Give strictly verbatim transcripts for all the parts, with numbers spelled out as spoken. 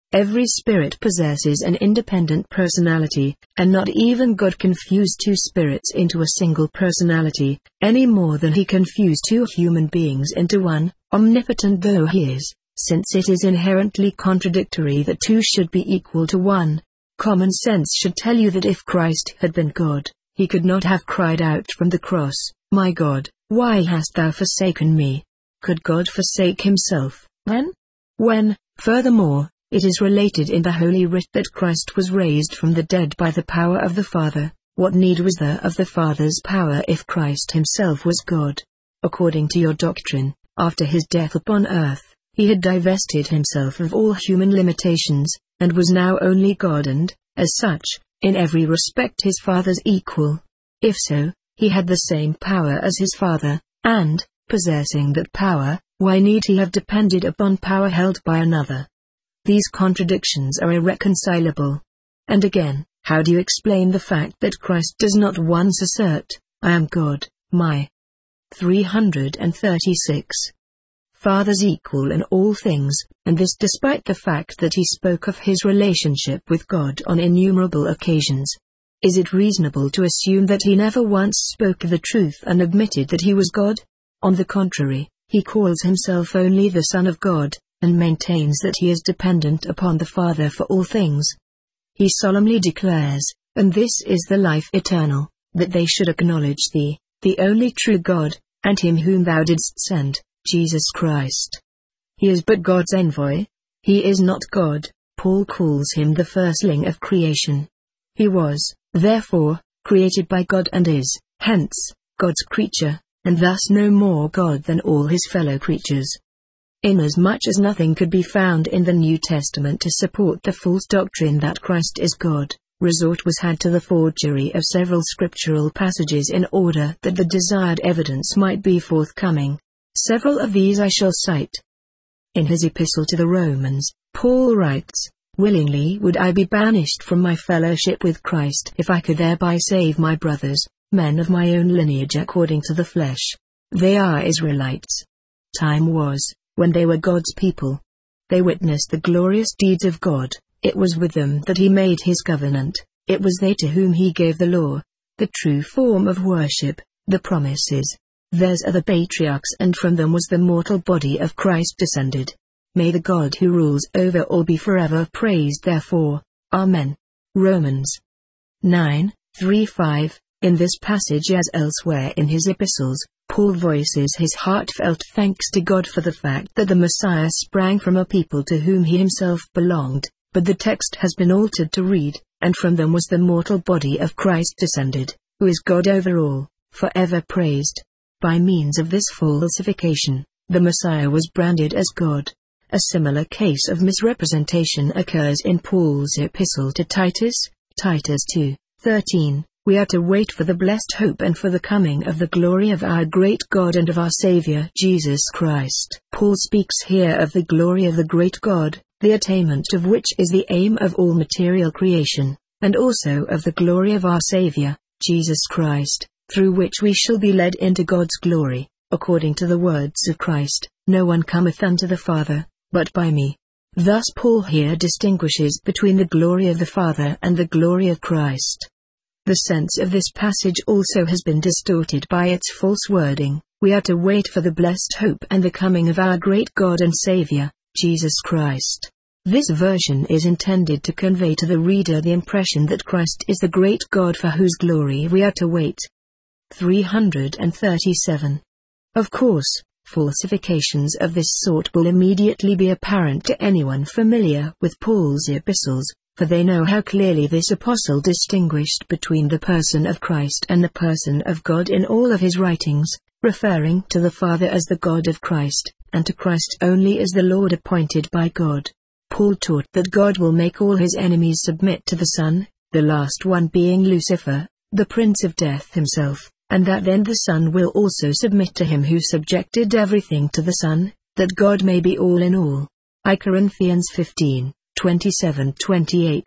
Every spirit possesses an independent personality, and not even God confused two spirits into a single personality, any more than he confused two human beings into one, omnipotent though he is, since it is inherently contradictory that two should be equal to one. Common sense should tell you that if Christ had been God, he could not have cried out from the cross, "My God, why hast thou forsaken me?" Could God forsake himself, then? When, furthermore, it is related in the Holy Writ that Christ was raised from the dead by the power of the Father, what need was there of the Father's power if Christ himself was God? According to your doctrine, after his death upon earth, he had divested himself of all human limitations, and was now only God and, as such, in every respect his Father's equal. If so, he had the same power as his Father, and, possessing that power, why need he have depended upon power held by another? These contradictions are irreconcilable. And again, how do you explain the fact that Christ does not once assert, "I am God, my"? three hundred thirty-six. Father's equal in all things, and this despite the fact that he spoke of his relationship with God on innumerable occasions. Is it reasonable to assume that he never once spoke the truth and admitted that he was God? On the contrary, he calls himself only the Son of God, and maintains that he is dependent upon the Father for all things. He solemnly declares, "And this is the life eternal, that they should acknowledge thee, the only true God, and him whom thou didst send, Jesus Christ." He is but God's envoy. He is not God. Paul calls him the firstling of creation. He was, therefore, created by God and is, hence, God's creature, and thus no more God than all his fellow creatures. Inasmuch as nothing could be found in the New Testament to support the false doctrine that Christ is God, resort was had to the forgery of several scriptural passages in order that the desired evidence might be forthcoming. Several of these I shall cite. In his epistle to the Romans, Paul writes, "Willingly would I be banished from my fellowship with Christ if I could thereby save my brothers, men of my own lineage according to the flesh." They are Israelites. Time was, when they were God's people. They witnessed the glorious deeds of God. It was with them that he made his covenant. It was they to whom he gave the law, the true form of worship, the promises. Theirs are the patriarchs, and from them was the mortal body of Christ descended. May the God who rules over all be forever praised therefore. Amen. Romans nine, three five. In this passage as elsewhere in his epistles, Paul voices his heartfelt thanks to God for the fact that the Messiah sprang from a people to whom he himself belonged, but the text has been altered to read, "And from them was the mortal body of Christ descended, who is God over all, forever praised." By means of this falsification, the Messiah was branded as God. A similar case of misrepresentation occurs in Paul's epistle to Titus, Titus two, thirteen. We are to wait for the blessed hope and for the coming of the glory of our great God and of our Savior Jesus Christ. Paul speaks here of the glory of the great God, the attainment of which is the aim of all material creation, and also of the glory of our Savior, Jesus Christ, through which we shall be led into God's glory, according to the words of Christ, "No one cometh unto the Father, but by me." Thus Paul here distinguishes between the glory of the Father and the glory of Christ. The sense of this passage also has been distorted by its false wording. We are to wait for the blessed hope and the coming of our great God and Savior, Jesus Christ. This version is intended to convey to the reader the impression that Christ is the great God for whose glory we are to wait. three hundred thirty-seven. Of course, falsifications of this sort will immediately be apparent to anyone familiar with Paul's epistles, for they know how clearly this apostle distinguished between the person of Christ and the person of God in all of his writings, referring to the Father as the God of Christ, and to Christ only as the Lord appointed by God. Paul taught that God will make all his enemies submit to the Son, the last one being Lucifer, the prince of death himself, and that then the Son will also submit to him who subjected everything to the Son, that God may be all in all. First Corinthians fifteen, twenty-seven to twenty-eight.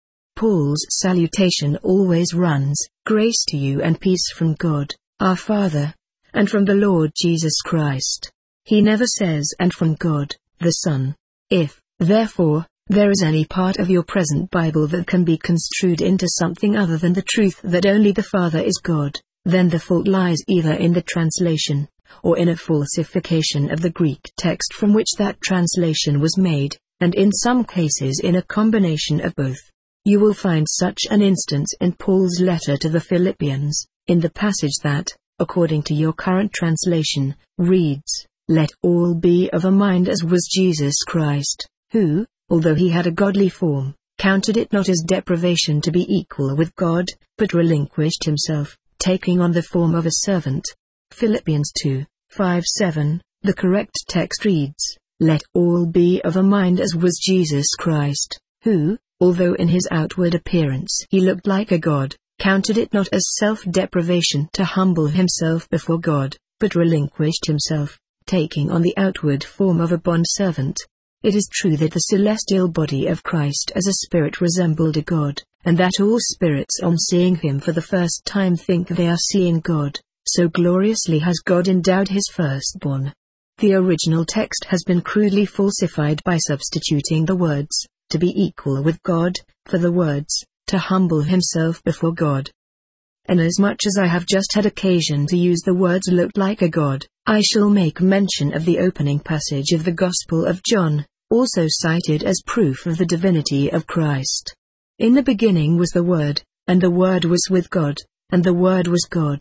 Paul's salutation always runs, "Grace to you and peace from God, our Father, and from the Lord Jesus Christ." He never says "and from God, the Son." If, therefore, there is any part of your present Bible that can be construed into something other than the truth that only the Father is God, then the fault lies either in the translation, or in a falsification of the Greek text from which that translation was made, and in some cases in a combination of both. You will find such an instance in Paul's letter to the Philippians, in the passage that, according to your current translation, reads, "Let all be of a mind as was Jesus Christ, who, although he had a godly form, counted it not as deprivation to be equal with God, but relinquished himself, taking on the form of a servant." Philippians two, five seven, the correct text reads, "Let all be of a mind as was Jesus Christ, who, although in his outward appearance he looked like a god, counted it not as self-deprivation to humble himself before God, but relinquished himself, taking on the outward form of a bondservant." It is true that the celestial body of Christ as a spirit resembled a god, and that all spirits on seeing him for the first time think they are seeing God, so gloriously has God endowed his firstborn. The original text has been crudely falsified by substituting the words, "to be equal with God," for the words, "to humble himself before God." Inasmuch as I have just had occasion to use the words "looked like a god," I shall make mention of the opening passage of the Gospel of John, also cited as proof of the divinity of Christ. "In the beginning was the Word, and the Word was with God, and the Word was God."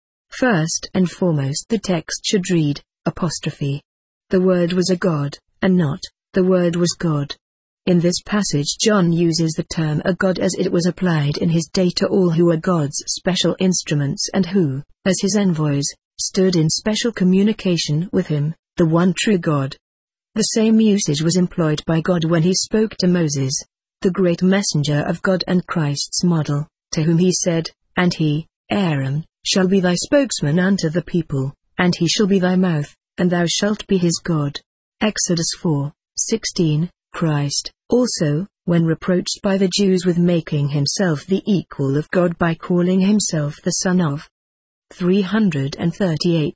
First and foremost the text should read, apostrophe. "The Word was a God," and not, "the Word was God." In this passage John uses the term a god as it was applied in his day to all who were God's special instruments and who, as his envoys, stood in special communication with him, the one true God. The same usage was employed by God when he spoke to Moses, the great messenger of God and Christ's model, to whom he said, "And he, Aaron, shall be thy spokesman unto the people, and he shall be thy mouth, and thou shalt be his God." Exodus four, sixteen. Christ, also, when reproached by the Jews with making himself the equal of God by calling himself the Son of three hundred thirty-eight.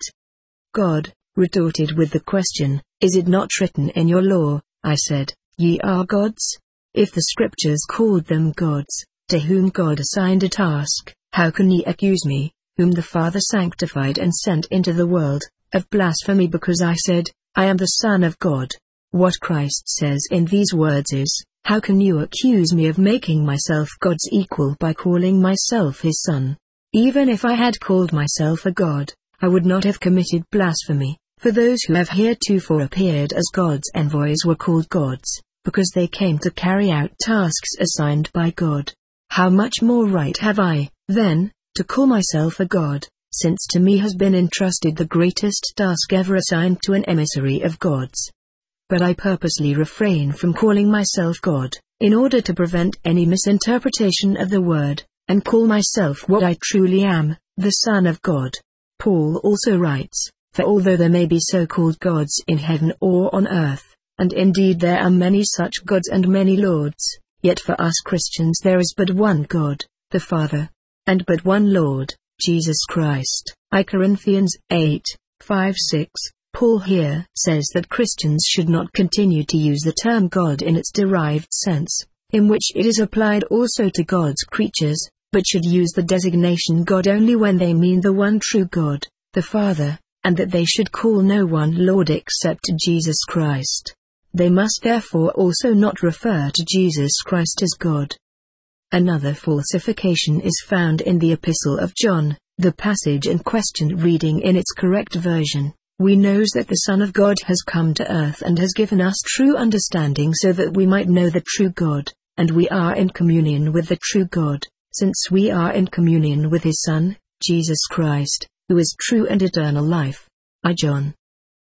God retorted with the question, "Is it not written in your law, I said, ye are gods?" If the scriptures called them gods, to whom God assigned a task, how can ye accuse me, whom the Father sanctified and sent into the world, of blasphemy because I said, I am the Son of God? What Christ says in these words is, how can you accuse me of making myself God's equal by calling myself his son? Even if I had called myself a god, I would not have committed blasphemy, for those who have heretofore appeared as God's envoys were called gods, because they came to carry out tasks assigned by God. How much more right have I, then, to call myself a god, since to me has been entrusted the greatest task ever assigned to an emissary of gods? But I purposely refrain from calling myself God, in order to prevent any misinterpretation of the word, and call myself what I truly am, the Son of God. Paul also writes, "For although there may be so-called gods in heaven or on earth, and indeed there are many such gods and many lords, yet for us Christians there is but one God, the Father, and but one Lord, Jesus Christ." First Corinthians eight, five six. Paul here says that Christians should not continue to use the term God in its derived sense, in which it is applied also to God's creatures, but should use the designation God only when they mean the one true God, the Father, and that they should call no one Lord except Jesus Christ. They must therefore also not refer to Jesus Christ as God. Another falsification is found in the Epistle of John, the passage in question reading in its correct version. We knows that the Son of God has come to earth and has given us true understanding so that we might know the true God, and we are in communion with the true God, since we are in communion with his Son, Jesus Christ, who is true and eternal life. First John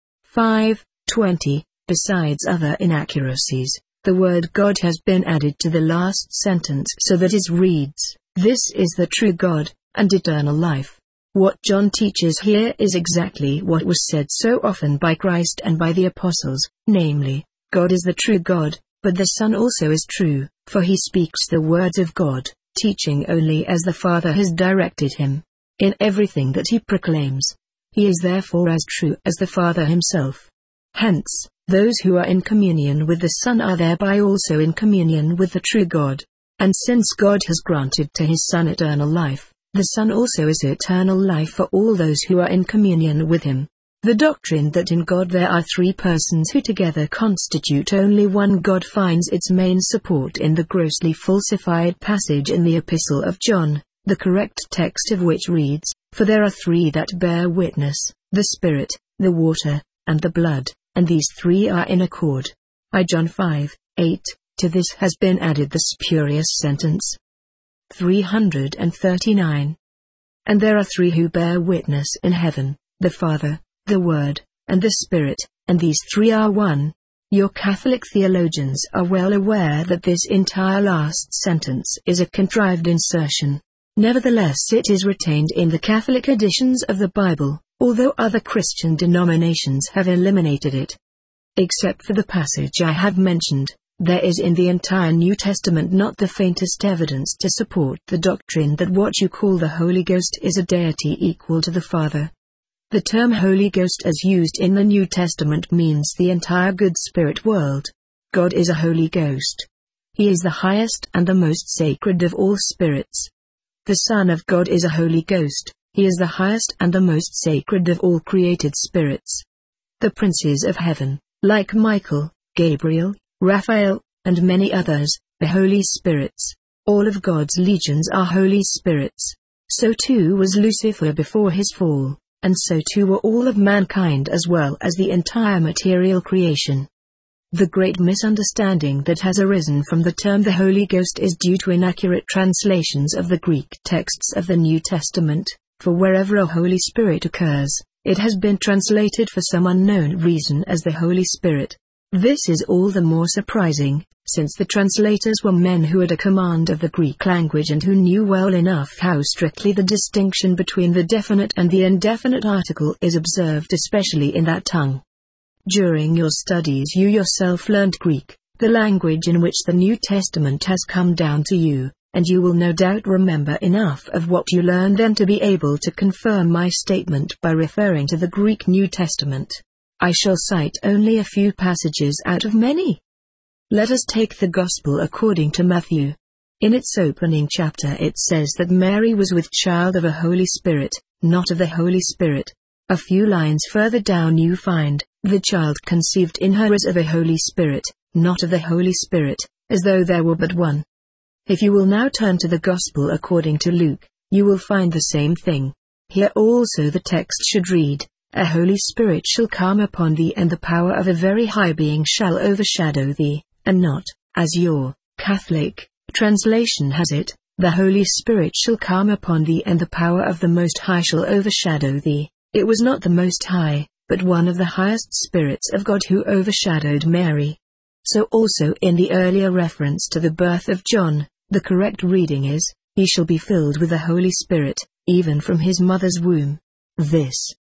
five, twenty. Besides other inaccuracies, the word God has been added to the last sentence so that it reads, "This is the true God, and eternal life." What John teaches here is exactly what was said so often by Christ and by the apostles, namely, God is the true God, but the Son also is true, for he speaks the words of God, teaching only as the Father has directed him. In everything that he proclaims, he is therefore as true as the Father himself. Hence, Those who are in communion with the Son are thereby also in communion with the true God. And since God has granted to his Son eternal life, the Son also is eternal life for all those who are in communion with him. The doctrine that in God there are three persons who together constitute only one God finds its main support in the grossly falsified passage in the Epistle of John, the correct text of which reads, "For there are three that bear witness, the Spirit, the water, and the blood, and these three are in accord." First John five, eight. To this has been added the spurious sentence. three hundred thirty-nine. And there are three who bear witness in heaven, the Father, the Word, and the Spirit, and these three are one. Your Catholic theologians are well aware that this entire last sentence is a contrived insertion. Nevertheless, it is retained in the Catholic editions of the Bible, although other Christian denominations have eliminated it. Except for the passage I have mentioned, there is in the entire New Testament not the faintest evidence to support the doctrine that what you call the Holy Ghost is a deity equal to the Father. The term Holy Ghost as used in the New Testament means the entire good spirit world. God is a Holy Ghost. He is the highest and the most sacred of all spirits. The Son of God is a Holy Ghost. He is the highest and the most sacred of all created spirits. The princes of heaven, like Michael, Gabriel, Raphael, and many others, are holy spirits. All of God's legions are holy spirits. So too was Lucifer before his fall, and so too were all of mankind as well as the entire material creation. The great misunderstanding that has arisen from the term the Holy Ghost is due to inaccurate translations of the Greek texts of the New Testament, for wherever a Holy Spirit occurs, it has been translated for some unknown reason as the Holy Spirit. This is all the more surprising, since the translators were men who had a command of the Greek language and who knew well enough how strictly the distinction between the definite and the indefinite article is observed, especially in that tongue. During your studies you yourself learned Greek, the language in which the New Testament has come down to you, and you will no doubt remember enough of what you learned then to be able to confirm my statement by referring to the Greek New Testament. I shall cite only a few passages out of many. Let us take the Gospel according to Matthew. In its opening chapter it says that Mary was with child of a Holy Spirit, not of the Holy Spirit. A few lines further down you find, the child conceived in her is of a Holy Spirit, not of the Holy Spirit, as though there were but one. If you will now turn to the Gospel according to Luke, you will find the same thing. Here also the text should read, "A Holy Spirit shall come upon thee, and the power of a very high being shall overshadow thee," and not, as your Catholic translation has it, "The Holy Spirit shall come upon thee, and the power of the Most High shall overshadow thee." It was not the Most High, but one of the highest spirits of God who overshadowed Mary. So also in the earlier reference to the birth of John, the correct reading is, "He shall be filled with the Holy Spirit, even from his mother's womb." This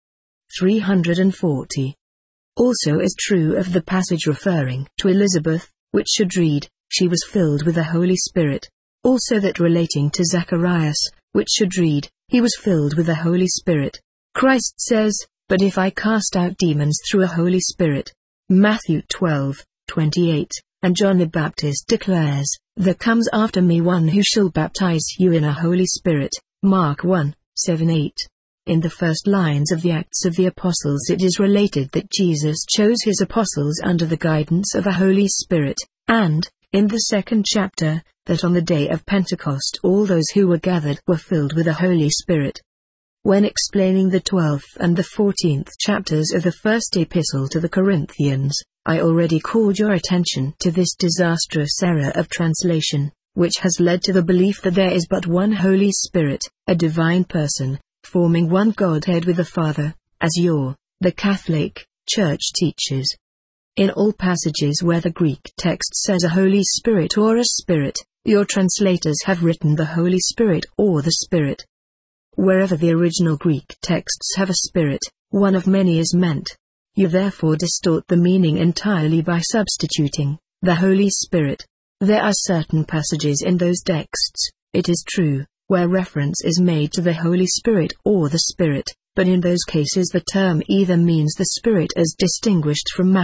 three hundred forty. Also is true of the passage referring to Elizabeth, which should read, "She was filled with the Holy Spirit." Also that relating to Zacharias, which should read, "He was filled with the Holy Spirit." Christ says, "But if I cast out demons through a Holy Spirit," Matthew twelve, twenty-eight, and John the Baptist declares, "There comes after me one who shall baptize you in a Holy Spirit," Mark one, seven, eight. In the first lines of the Acts of the Apostles it is related that Jesus chose his apostles under the guidance of a Holy Spirit, and, in the second chapter, that on the day of Pentecost all those who were gathered were filled with the Holy Spirit. When explaining the twelfth and the fourteenth chapters of the first epistle to the Corinthians, I already called your attention to this disastrous error of translation, which has led to the belief that there is but one Holy Spirit, a divine person, forming one Godhead with the Father, as your, the Catholic, Church teaches. In all passages where the Greek text says a Holy Spirit or a Spirit, your translators have written the Holy Spirit or the Spirit. Wherever the original Greek texts have a spirit, one of many is meant. You therefore distort the meaning entirely by substituting the Holy Spirit. There are certain passages in those texts, it is true, where reference is made to the Holy Spirit or the Spirit, but in those cases the term either means the Spirit as distinguished from matter,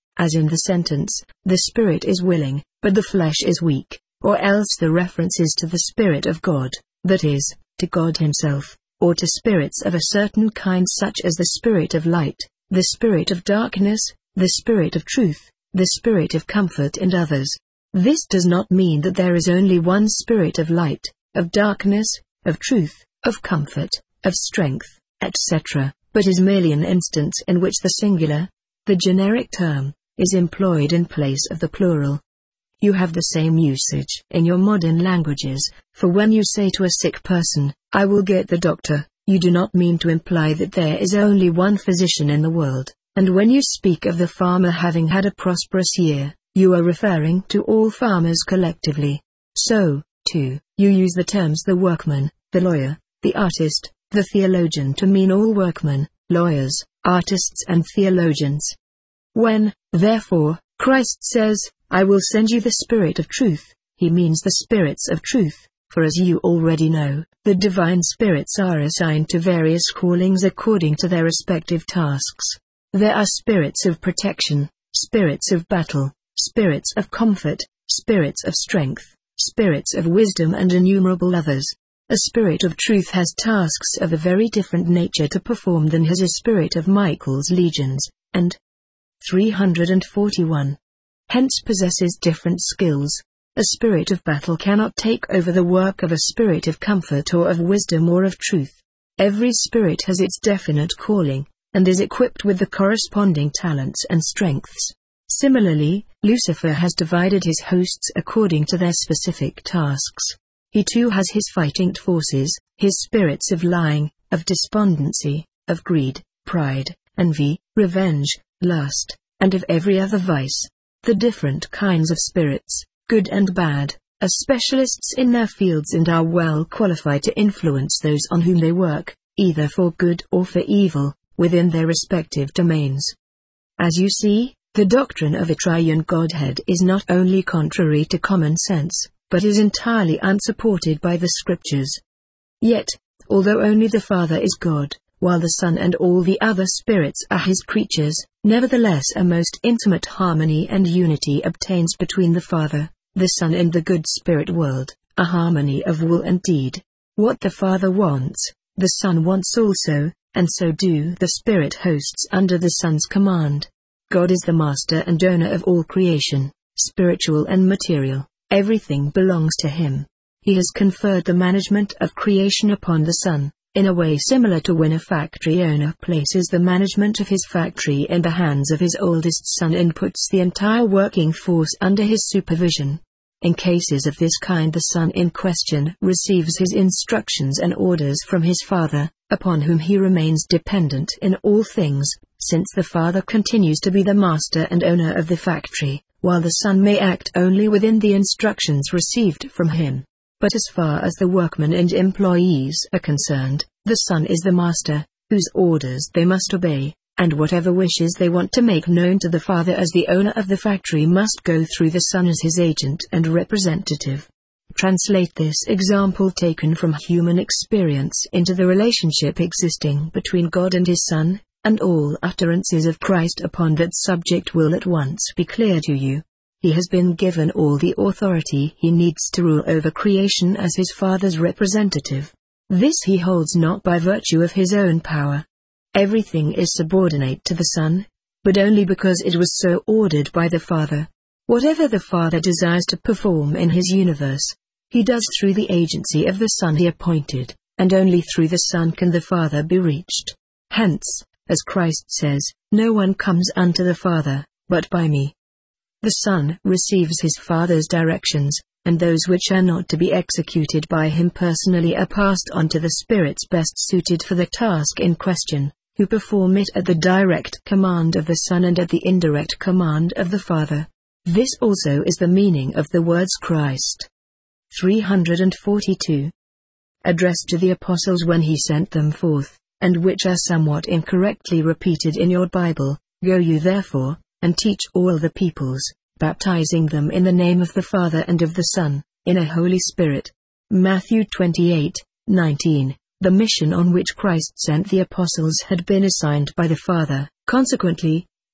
as in the sentence, "The spirit is willing, but the flesh is weak," or else the reference is to the Spirit of God, that is, to God Himself, or to spirits of a certain kind such as the Spirit of light, the Spirit of darkness, the Spirit of truth, the Spirit of comfort and others. This does not mean that there is only one Spirit of light, of darkness, of truth, of comfort, of strength, et cetera, but is merely an instance in which the singular, the generic term, is employed in place of the plural. You have the same usage in your modern languages, for when you say to a sick person, "I will get the doctor," you do not mean to imply that there is only one physician in the world, and when you speak of the farmer having had a prosperous year, you are referring to all farmers collectively. So, too, you use the terms the workman, the lawyer, the artist, the theologian to mean all workmen, lawyers, artists and theologians. When, therefore, Christ says, "I will send you the Spirit of truth," He means the spirits of truth, for as you already know, the divine spirits are assigned to various callings according to their respective tasks. There are spirits of protection, spirits of battle, spirits of comfort, spirits of strength, spirits of wisdom and innumerable others. A spirit of truth has tasks of a very different nature to perform than has a spirit of Michael's legions, and three hundred forty-one. Hence possesses different skills. A spirit of battle cannot take over the work of a spirit of comfort or of wisdom or of truth. Every spirit has its definite calling, and is equipped with the corresponding talents and strengths. Similarly, Lucifer has divided his hosts according to their specific tasks. He too has his fighting forces, his spirits of lying, of despondency, of greed, pride, envy, revenge, lust, and of every other vice. The different kinds of spirits, good and bad, are specialists in their fields and are well qualified to influence those on whom they work, either for good or for evil, within their respective domains. As you see, the doctrine of a triune Godhead is not only contrary to common sense, but is entirely unsupported by the Scriptures. Yet, although only the Father is God, while the Son and all the other spirits are His creatures, nevertheless a most intimate harmony and unity obtains between the Father, the Son and the good spirit world, a harmony of will and deed. What the Father wants, the Son wants also, and so do the spirit hosts under the Son's command. God is the master and owner of all creation, spiritual and material. Everything belongs to Him. He has conferred the management of creation upon the Son, in a way similar to when a factory owner places the management of his factory in the hands of his oldest son and puts the entire working force under his supervision. In cases of this kind, the son in question receives his instructions and orders from his father, upon whom he remains dependent in all things, since the father continues to be the master and owner of the factory, while the son may act only within the instructions received from him. But as far as the workmen and employees are concerned, the son is the master, whose orders they must obey, and whatever wishes they want to make known to the father as the owner of the factory must go through the son as his agent and representative. Translate this example taken from human experience into the relationship existing between God and His Son, and all utterances of Christ upon that subject will at once be clear to you. He has been given all the authority he needs to rule over creation as his Father's representative. This he holds not by virtue of his own power. Everything is subordinate to the Son, but only because it was so ordered by the Father. Whatever the Father desires to perform in his universe, he does through the agency of the Son he appointed, and only through the Son can the Father be reached. Hence, as Christ says, "No one comes unto the Father, but by me." The Son receives his Father's directions, and those which are not to be executed by him personally are passed on to the spirits best suited for the task in question, who perform it at the direct command of the Son and at the indirect command of the Father. This also is the meaning of the words Christ. three hundred forty-two. Addressed to the apostles when he sent them forth, and which are somewhat incorrectly repeated in your Bible. Go you therefore, and teach all the peoples, baptizing them in the name of the Father and of the Son, in a Holy Spirit. Matthew twenty-eight, nineteen. The mission on which Christ sent the apostles had been assigned by the Father. Consequently,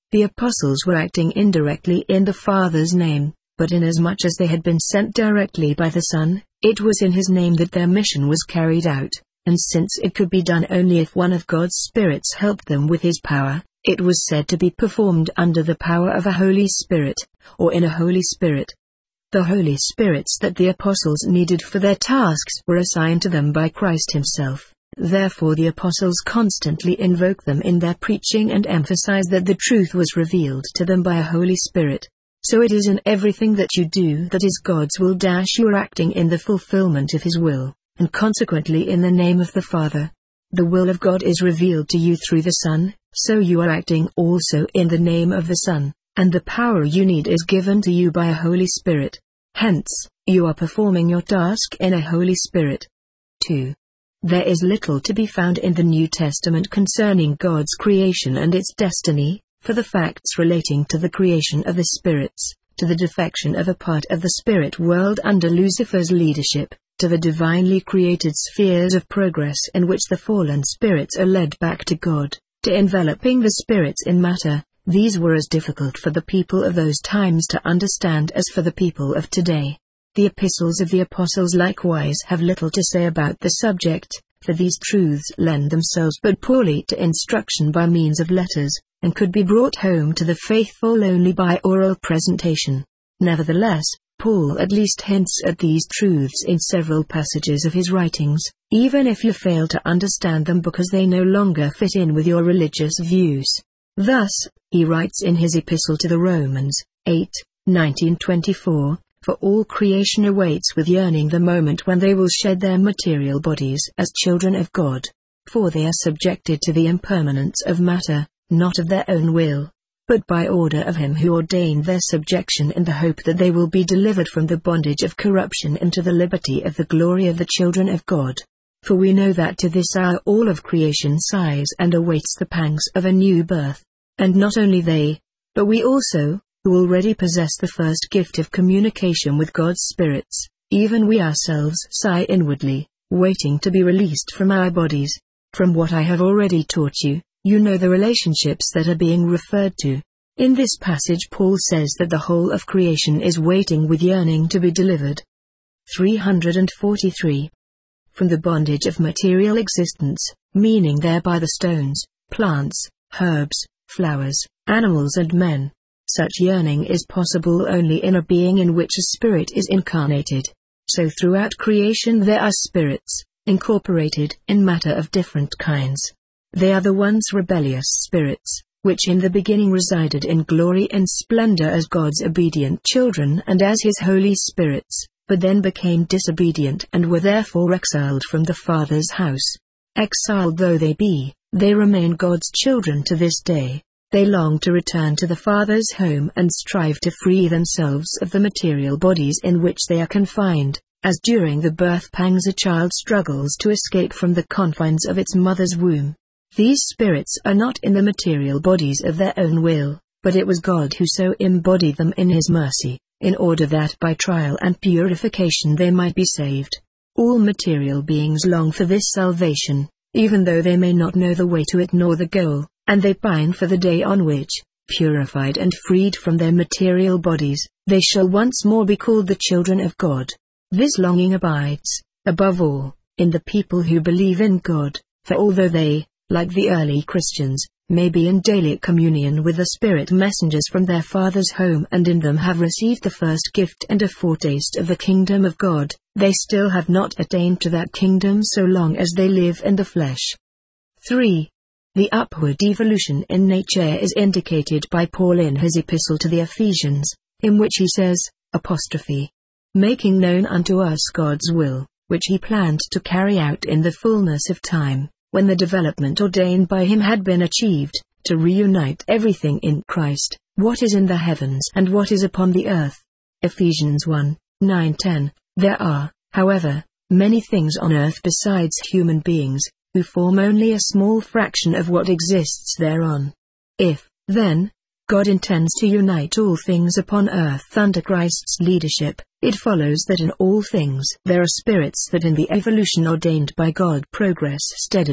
The apostles were acting indirectly in the Father's name, but inasmuch as they had been sent directly by the Son, it was in His name that their mission was carried out, and since it could be done only if one of God's spirits helped them with His power, it was said to be performed under the power of a Holy Spirit, or in a Holy Spirit. The Holy Spirits that the apostles needed for their tasks were assigned to them by Christ Himself. Therefore the apostles constantly invoke them in their preaching and emphasize that the truth was revealed to them by a Holy Spirit. So it is in everything that you do that is God's will dash you are acting in the fulfillment of His will, and consequently in the name of the Father. The will of God is revealed to you through the Son, so you are acting also in the name of the Son, and the power you need is given to you by a Holy Spirit. Hence, you are performing your task in a Holy Spirit. two. There is little to be found in the New Testament concerning God's creation and its destiny, for the facts relating to the creation of the spirits, to the defection of a part of the spirit world under Lucifer's leadership, to the divinely created spheres of progress in which the fallen spirits are led back to God, to enveloping the spirits in matter, these were as difficult for the people of those times to understand as for the people of today. The epistles of the apostles likewise have little to say about the subject, for these truths lend themselves but poorly to instruction by means of letters, and could be brought home to the faithful only by oral presentation. Nevertheless, Paul at least hints at these truths in several passages of his writings, even if you fail to understand them because they no longer fit in with your religious views. Thus, he writes in his epistle to the Romans, eight, nineteen twenty-four, for all creation awaits with yearning the moment when they will shed their material bodies as children of God. For they are subjected to the impermanence of matter, not of their own will, but by order of Him who ordained their subjection, in the hope that they will be delivered from the bondage of corruption into the liberty of the glory of the children of God. For we know that to this hour all of creation sighs and awaits the pangs of a new birth. And not only they, but we also, who already possess the first gift of communication with God's spirits, even we ourselves sigh inwardly, waiting to be released from our bodies. From what I have already taught you, you know the relationships that are being referred to. In this passage Paul says that the whole of creation is waiting with yearning to be delivered. three hundred forty-three. From the bondage of material existence, meaning thereby the stones, plants, herbs, flowers, animals and men. Such yearning is possible only in a being in which a spirit is incarnated. So throughout creation there are spirits, incorporated in matter of different kinds. They are the once rebellious spirits, which in the beginning resided in glory and splendor as God's obedient children and as His holy spirits, but then became disobedient and were therefore exiled from the Father's house. Exiled though they be, they remain God's children to this day. They long to return to the Father's home and strive to free themselves of the material bodies in which they are confined, as during the birth pangs a child struggles to escape from the confines of its mother's womb. These spirits are not in the material bodies of their own will, but it was God who so embodied them in His mercy, in order that by trial and purification they might be saved. All material beings long for this salvation, even though they may not know the way to it nor the goal, and they pine for the day on which, purified and freed from their material bodies, they shall once more be called the children of God. This longing abides, above all, in the people who believe in God, for although they, like the early Christians, may be in daily communion with the Spirit messengers from their Father's home and in them have received the first gift and a foretaste of the kingdom of God, they still have not attained to that kingdom so long as they live in the flesh. three. The upward evolution in nature is indicated by Paul in his epistle to the Ephesians, in which he says, apostrophe, making known unto us God's will, which He planned to carry out in the fullness of time, when the development ordained by Him had been achieved, to reunite everything in Christ, what is in the heavens and what is upon the earth. Ephesians one, nine ten. There are, however, many things on earth besides human beings, who form only a small fraction of what exists thereon. If, then, God intends to unite all things upon earth under Christ's leadership, it follows that in all things there are spirits that in the evolution ordained by God progress steadily,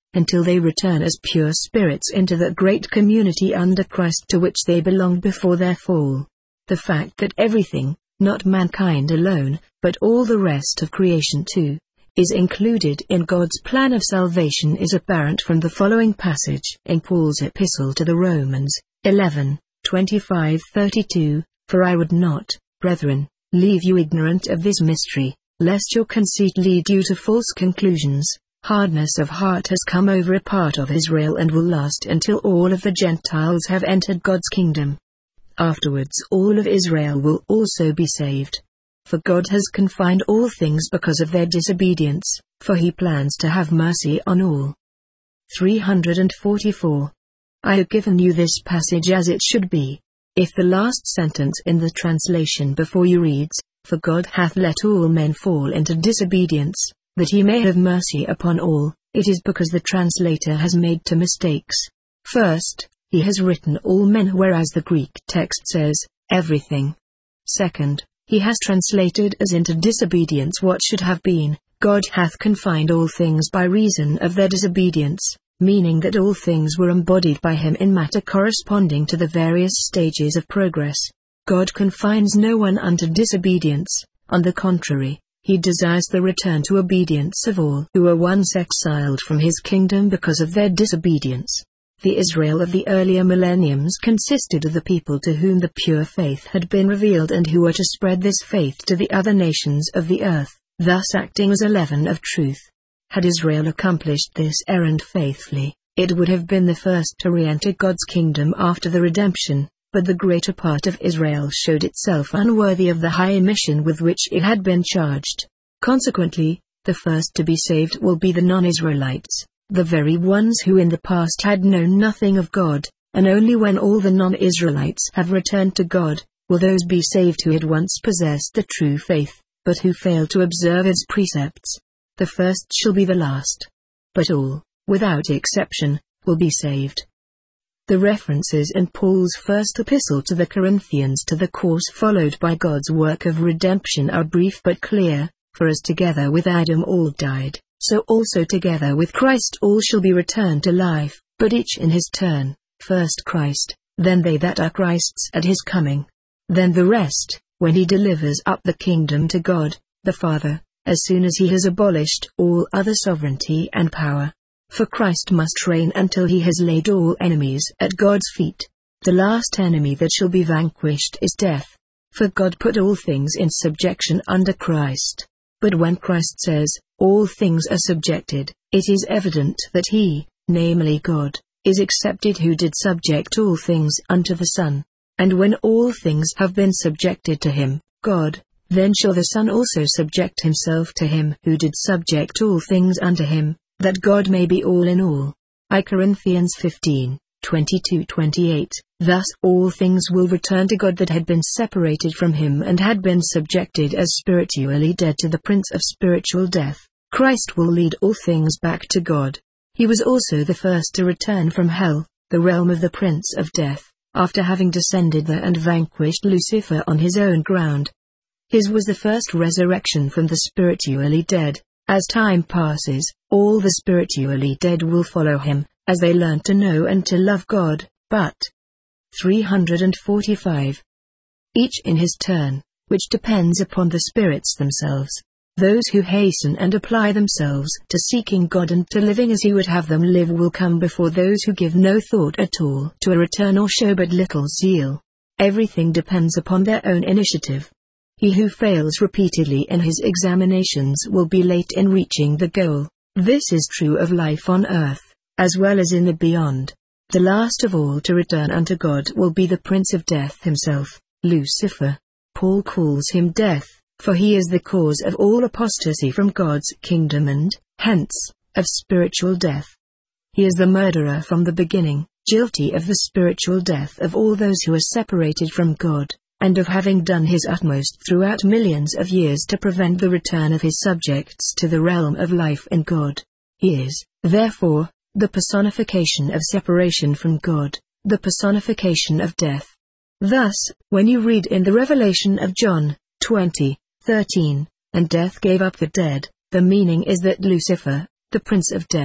until they return as pure spirits into the great community under Christ to which they belonged before their fall. The fact that everything, not mankind alone, but all the rest of creation too, is included in God's plan of salvation is apparent from the following passage in Paul's epistle to the Romans, eleven, twenty-five to thirty-two, "For I would not, brethren, leave you ignorant of this mystery, lest your conceit lead you to false conclusions. Hardness of heart has come over a part of Israel and will last until all of the Gentiles have entered God's kingdom. Afterwards all of Israel will also be saved. For God has confined all things because of their disobedience, for he plans to have mercy on all." three hundred forty-four. I have given you this passage as it should be. If the last sentence in the translation before you reads, "For God hath let all men fall into disobedience, that he may have mercy upon all," it is because the translator has made two mistakes. First, he has written all men whereas the Greek text says, everything. Second, he has translated as into disobedience what should have been, "God hath confined all things by reason of their disobedience," meaning that all things were embodied by him in matter corresponding to the various stages of progress. God confines no one unto disobedience. On the contrary, he desires the return to obedience of all who were once exiled from his kingdom because of their disobedience. The Israel of the earlier millenniums consisted of the people to whom the pure faith had been revealed and who were to spread this faith to the other nations of the earth, thus acting as a leaven of truth. Had Israel accomplished this errand faithfully, it would have been the first to re-enter God's kingdom after the redemption, but the greater part of Israel showed itself unworthy of the high mission with which it had been charged. Consequently, the first to be saved will be the non-Israelites, the very ones who in the past had known nothing of God, and only when all the non-Israelites have returned to God, will those be saved who had once possessed the true faith, but who failed to observe its precepts. The first shall be the last. But all, without exception, will be saved. The references in Paul's first epistle to the Corinthians to the course followed by God's work of redemption are brief but clear, "For as together with Adam all died, so also together with Christ all shall be returned to life, but each in his turn, first Christ, then they that are Christ's at his coming. Then the rest, when he delivers up the kingdom to God, the Father, as soon as he has abolished all other sovereignty and power. For Christ must reign until he has laid all enemies at God's feet. The last enemy that shall be vanquished is death. For God put all things in subjection under Christ. But when Christ says, all things are subjected, it is evident that he, namely God, is accepted who did subject all things unto the Son. And when all things have been subjected to him, God, then shall the Son also subject himself to him who did subject all things unto him, that God may be all in all. First Corinthians fifteen, twenty-two to twenty-eight. Thus all things will return to God that had been separated from him and had been subjected as spiritually dead to the prince of spiritual death. Christ will lead all things back to God. He was also the first to return from hell, the realm of the prince of death, after having descended there and vanquished Lucifer on his own ground. His was the first resurrection from the spiritually dead. As time passes, all the spiritually dead will follow him, as they learn to know and to love God, but three hundred forty-five. Each in his turn, which depends upon the spirits themselves. Those who hasten and apply themselves to seeking God and to living as he would have them live will come before those who give no thought at all to a return or show but little zeal. Everything depends upon their own initiative. He who fails repeatedly in his examinations will be late in reaching the goal. This is true of life on earth, as well as in the beyond. The last of all to return unto God will be the Prince of Death himself, Lucifer. Paul calls him Death, for he is the cause of all apostasy from God's kingdom and, hence, of spiritual death. He is the murderer from the beginning, guilty of the spiritual death of all those who are separated from God, and of having done his utmost throughout millions of years to prevent the return of his subjects to the realm of life in God. He is, therefore, the personification of separation from God, the personification of death. Thus, when you read in the Revelation of John, twenty, thirteen, and death gave up the dead, the meaning is that Lucifer, the prince of death,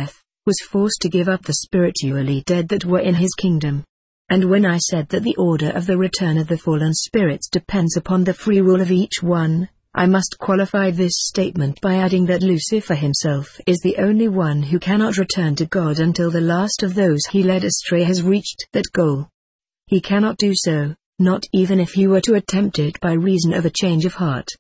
was forced to give up the spiritually dead that were in his kingdom. And when I said that the order of the return of the fallen spirits depends upon the free will of each one, I must qualify this statement by adding that Lucifer himself is the only one who cannot return to God until the last of those he led astray has reached that goal. He cannot do so, not even if he were to attempt it by reason of a change of heart.